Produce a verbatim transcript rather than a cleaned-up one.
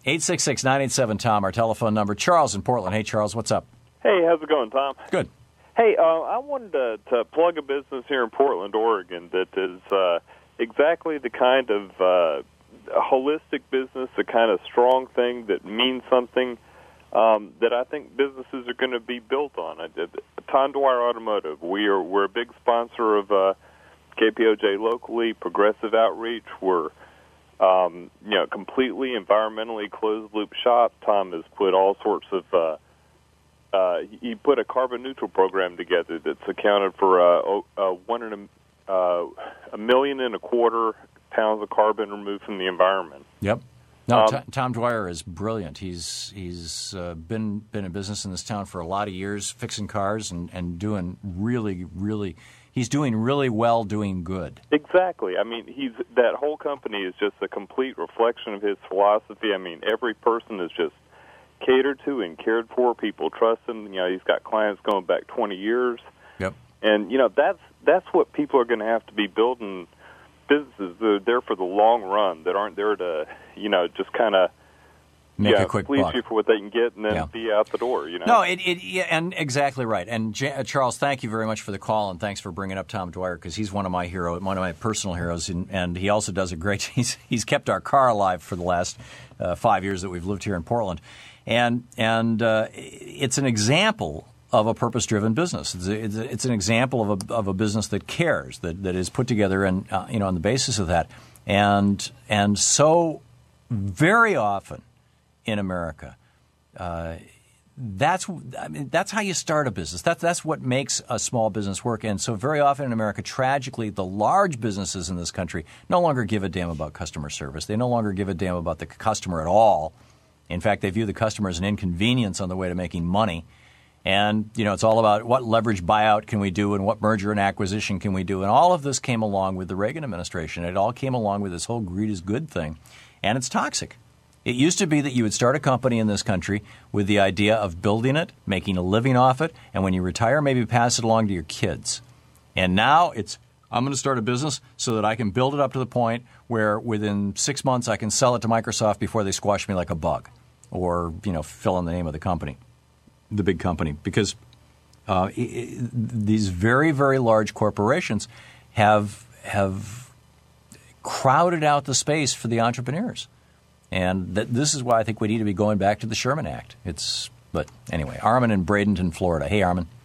eight six six, nine eight seven, T O M, our telephone number. Charles in Portland. Hey, Charles, what's up? Hey, how's it going, Tom? Good. Hey, uh, I wanted to, to plug a business here in Portland, Oregon that is uh, exactly the kind of uh, holistic business, the kind of strong thing that means something um, that I think businesses are going to be built on. I did, Tom Dwyer Automotive. We are we're a big sponsor of uh, K P O J locally. Progressive Outreach. We're um, you know completely environmentally closed loop shop. Tom has put all sorts of uh, uh, he put a carbon neutral program together that's accounted for uh, uh, one and a, uh, a million and a quarter pounds of carbon removed from the environment. Yep. No, Um, T- Tom Dwyer is brilliant. He's he's uh, been been in business in this town for a lot of years, fixing cars and, and doing really, really. He's doing really well, doing good. Exactly. I mean, he's that whole company is just a complete reflection of his philosophy. I mean, every person is just catered to and cared for. People trust him. You know, he's got clients going back twenty years. Yep. And you know, that's that's what people are going to have to be building. Businesses that are there for the long run, that aren't there to, you know, just kind of Make yeah, a quick please buck. you for what they can get and then Yeah. be out the door, you know. No, it, it yeah, and exactly right. And J- uh, Charles, thank you very much for the call, and thanks for bringing up Tom Dwyer, because he's one of my hero, one of my personal heroes, and, and he also does a great. He's he's kept our car alive for the last uh, five years that we've lived here in Portland, and and uh, it's an example of a purpose-driven business. It's, a, it's, a, it's an example of a of a business that cares, that that is put together, and uh, you know, on the basis of that, and and so very often in America, uh, that's I mean, that's how you start a business. That's that's what makes a small business work. And so very often in America, tragically, the large businesses in this country no longer give a damn about customer service. They no longer give a damn about the customer at all. In fact, they view the customer as an inconvenience on the way to making money. And, you know, it's all about what leverage buyout can we do and what merger and acquisition can we do. And all of this came along with the Reagan administration. It all came along with this whole greed is good thing. And it's toxic. It used to be that you would start a company in this country with the idea of building it, making a living off it, and when you retire, maybe pass it along to your kids. And now it's, I'm going to start a business so that I can build it up to the point where within six months I can sell it to Microsoft before they squash me like a bug, or, you know, fill in the name of the company, the big company. Because uh, it, it, these very, very large corporations have have crowded out the space for the entrepreneurs. And th- this is why I think we need to be going back to the Sherman Act. It's, but anyway, Armin in Bradenton, Florida. Hey, Armin.